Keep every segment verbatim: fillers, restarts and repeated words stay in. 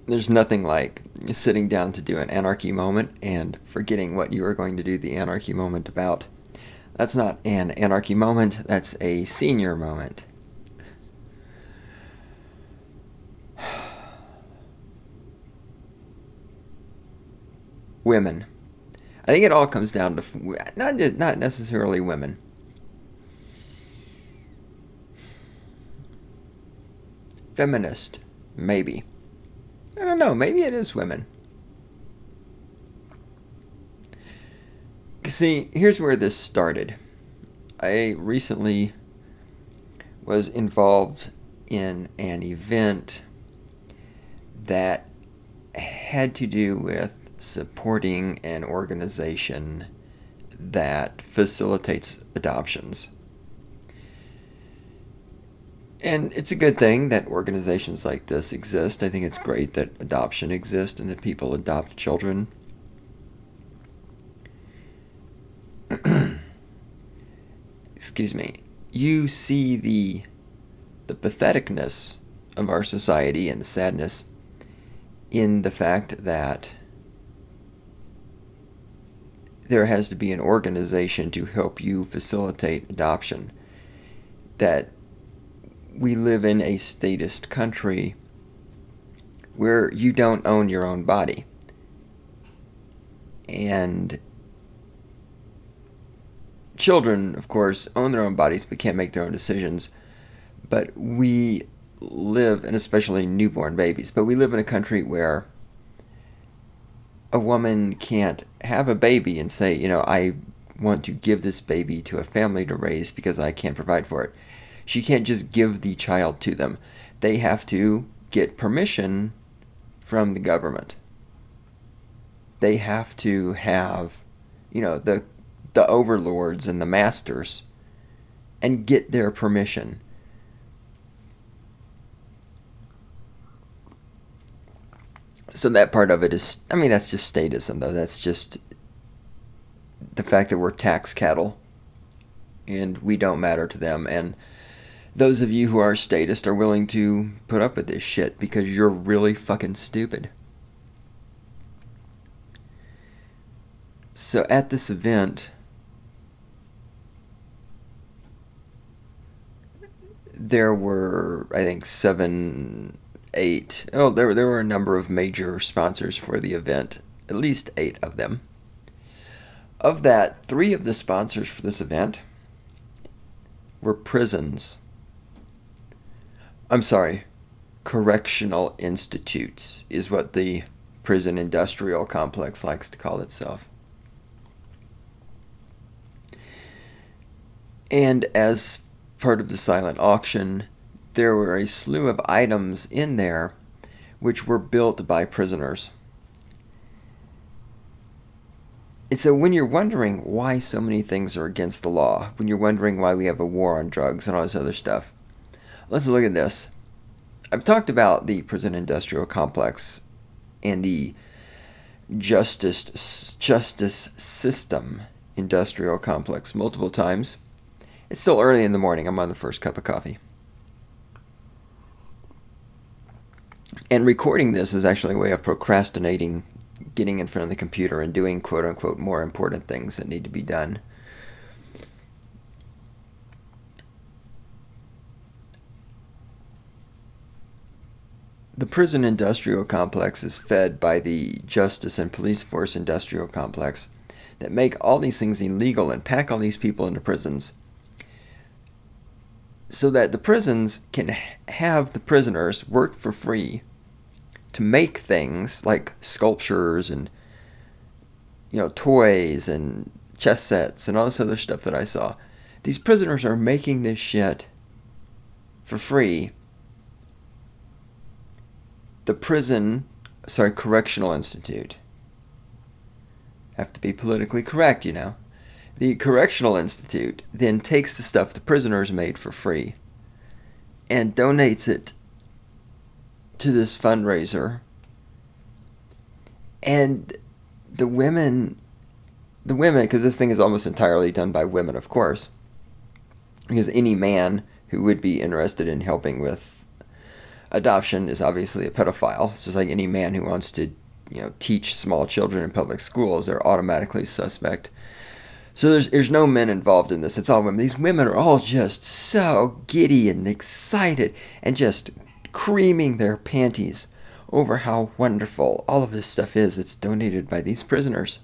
There's nothing like sitting down to do an anarchy moment and forgetting what you are going to do the anarchy moment about. That's not an anarchy moment, that's a senior moment. Women. I think it all comes down to not just, not necessarily women. Feminist, maybe. I don't know, maybe it is women. See, here's where this started. I recently was involved in an event that had to do with supporting an organization that facilitates adoptions. And it's a good thing that organizations like this exist. I think it's great that adoption exists and that people adopt children. Excuse me. You see the the patheticness of our society and the sadness in the fact that there has to be an organization to help you facilitate adoption. That we live in a statist country where you don't own your own body. And children, of course, own their own bodies but can't make their own decisions. But we live, and especially newborn babies, but we live in a country where a woman can't have a baby and say, you know, I want to give this baby to a family to raise because I can't provide for it. She can't just give the child to them. They have to get permission from the government. They have to have, you know, the the overlords and the masters and get their permission. So that part of it is, I mean, that's just statism, though. That's just the fact that we're tax cattle and we don't matter to them. And those of you who are statist are willing to put up with this shit because you're really fucking stupid. So at this event, there were, I think, seven, eight, oh, there, there were a number of major sponsors for the event, at least eight of them. Of that, three of the sponsors for this event were prisons. I'm sorry, correctional institutes is what the prison industrial complex likes to call itself. And as part of the silent auction, there were a slew of items in there which were built by prisoners. And so when you're wondering why so many things are against the law, when you're wondering why we have a war on drugs and all this other stuff, let's look at this. I've talked about the prison industrial complex and the justice justice system industrial complex multiple times. It's still early in the morning. I'm on the first cup of coffee. And recording this is actually a way of procrastinating getting in front of the computer and doing quote-unquote more important things that need to be done. The prison industrial complex is fed by the justice and police force industrial complex that make all these things illegal and pack all these people into prisons so that the prisons can have the prisoners work for free to make things like sculptures and, you know, toys and chess sets and all this other stuff that I saw. These prisoners are making this shit for free. The prison, sorry, correctional institute. Have to be politically correct, you know. The correctional institute then takes the stuff the prisoners made for free and donates it to this fundraiser. And the women, the women, because this thing is almost entirely done by women, of course, because any man who would be interested in helping with adoption is obviously a pedophile. It's just like any man who wants to, you know, teach small children in public schools, they're automatically suspect. So there's there's no men involved in this. It's all women. These women are all just so giddy and excited and just creaming their panties over how wonderful all of this stuff is. It's donated by these prisoners.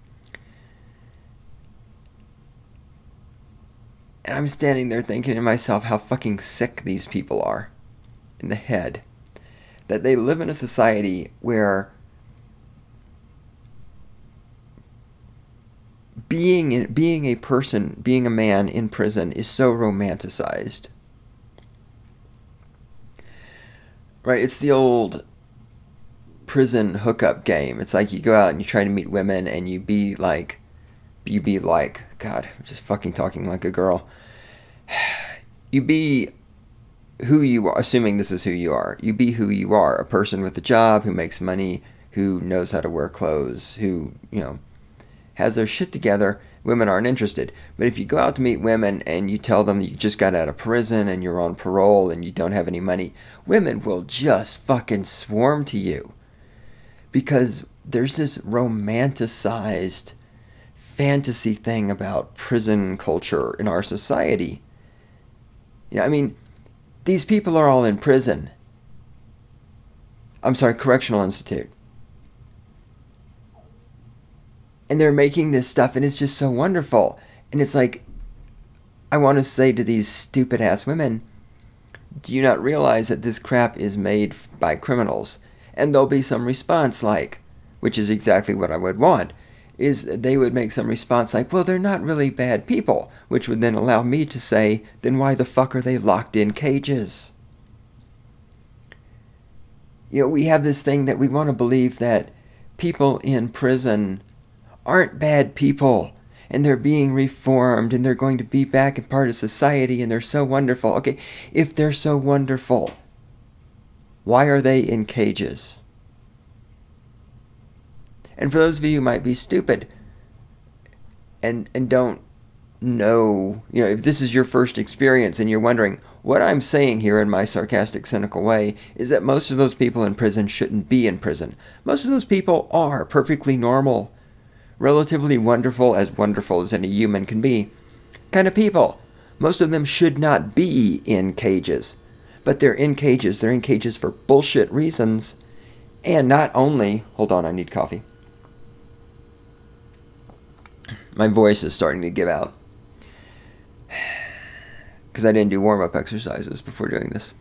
And I'm standing there thinking to myself how fucking sick these people are in the head. That they live in a society where being being a person, being a man in prison is so romanticized. Right? It's the old prison hookup game. It's like you go out and you try to meet women and you be like, you be like, God, I'm just fucking talking like a girl. You be who you are, assuming this is who you are. You be who you are, a person with a job, who makes money, who knows how to wear clothes, who, you know, has their shit together. Women aren't interested. But if you go out to meet women and you tell them you just got out of prison and you're on parole and you don't have any money, women will just fucking swarm to you. Because there's this romanticized fantasy thing about prison culture in our society. You know, I mean, these people are all in prison. I'm sorry, correctional institute. And they're making this stuff, and it's just so wonderful. And it's like, I want to say to these stupid-ass women, do you not realize that this crap is made by criminals? And there'll be some response like, which is exactly what I would want, is they would make some response like, well, they're not really bad people, which would then allow me to say, then why the fuck are they locked in cages? You know, we have this thing that we want to believe that people in prison aren't bad people, and they're being reformed, and they're going to be back and part of society, and they're so wonderful. Okay, if they're so wonderful, why are they in cages? And for those of you who might be stupid and and don't know, you know, if this is your first experience and you're wondering, what I'm saying here in my sarcastic, cynical way is that most of those people in prison shouldn't be in prison. Most of those people are perfectly normal, relatively wonderful, as wonderful as any human can be, kind of people. Most of them should not be in cages. But they're in cages. They're in cages for bullshit reasons. And not only... Hold on, I need coffee. My voice is starting to give out. Because I didn't do warm-up exercises before doing this.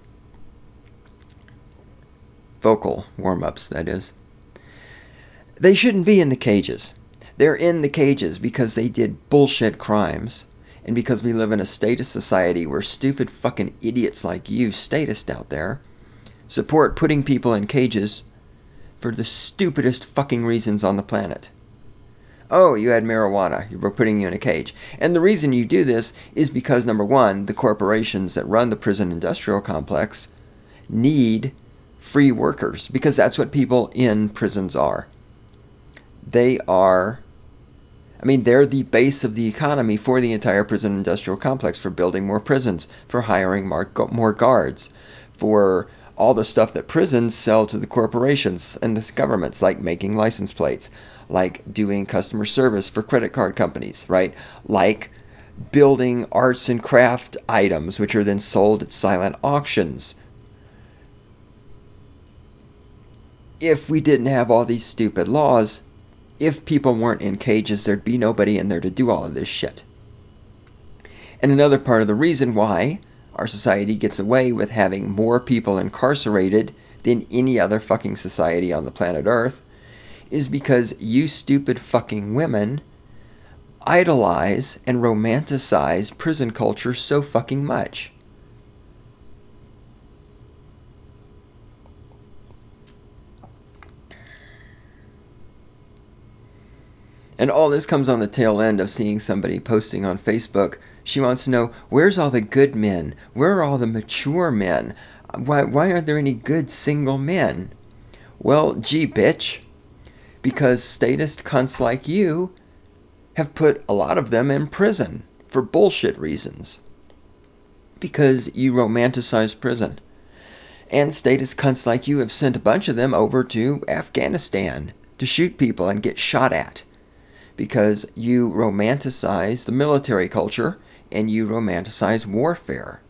Vocal warm-ups, that is. They shouldn't be in the cages. They're in the cages because they did bullshit crimes. And because we live in a statist society where stupid fucking idiots like you, statists out there, support putting people in cages for the stupidest fucking reasons on the planet. Oh, you had marijuana. We're putting you in a cage. And the reason you do this is because, number one, the corporations that run the prison industrial complex need free workers. Because that's what people in prisons are. They are... I mean, they're the base of the economy for the entire prison industrial complex, for building more prisons, for hiring more, more guards, for all the stuff that prisons sell to the corporations and the governments, like making license plates, like doing customer service for credit card companies, right? Like building arts and craft items, which are then sold at silent auctions. If we didn't have all these stupid laws, if people weren't in cages, there'd be nobody in there to do all of this shit. And another part of the reason why our society gets away with having more people incarcerated than any other fucking society on the planet Earth is because you stupid fucking women idolize and romanticize prison culture so fucking much. And all this comes on the tail end of seeing somebody posting on Facebook. She wants to know, where's all the good men? Where are all the mature men? Why, why aren't there any good single men? Well, gee, bitch. Because statist cunts like you have put a lot of them in prison for bullshit reasons. Because you romanticize prison. And statist cunts like you have sent a bunch of them over to Afghanistan to shoot people and get shot at because you romanticize the military culture and you romanticize warfare.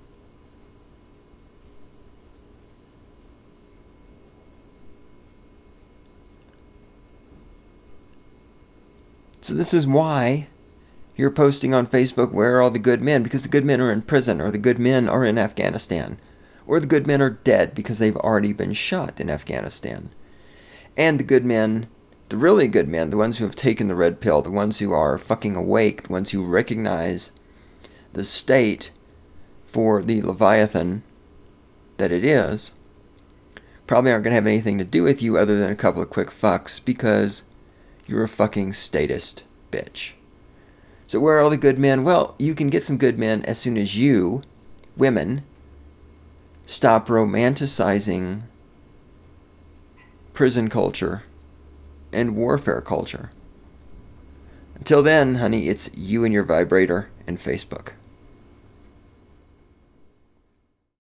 So this is why you're posting on Facebook, where are all the good men? Because the good men are in prison, or the good men are in Afghanistan. Or the good men are dead because they've already been shot in Afghanistan. And the good men, the really good men, the ones who have taken the red pill, the ones who are fucking awake, the ones who recognize the state for the Leviathan that it is, probably aren't going to have anything to do with you other than a couple of quick fucks because you're a fucking statist bitch. So where are all the good men? Well, you can get some good men as soon as you, women, stop romanticizing prison culture and warfare culture. Until then, honey, it's you and your vibrator and Facebook.